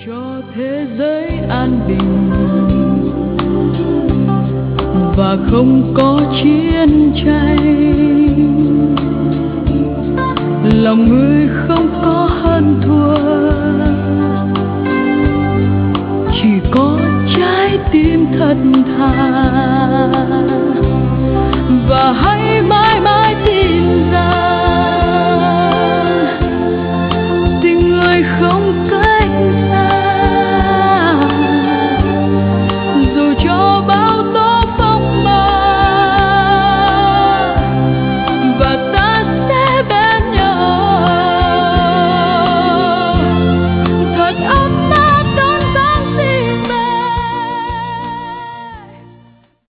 cho thế giới an bình và không có chiến tranh. Lòng người không có hơn thua, chỉ có trái tim thật thà và hãy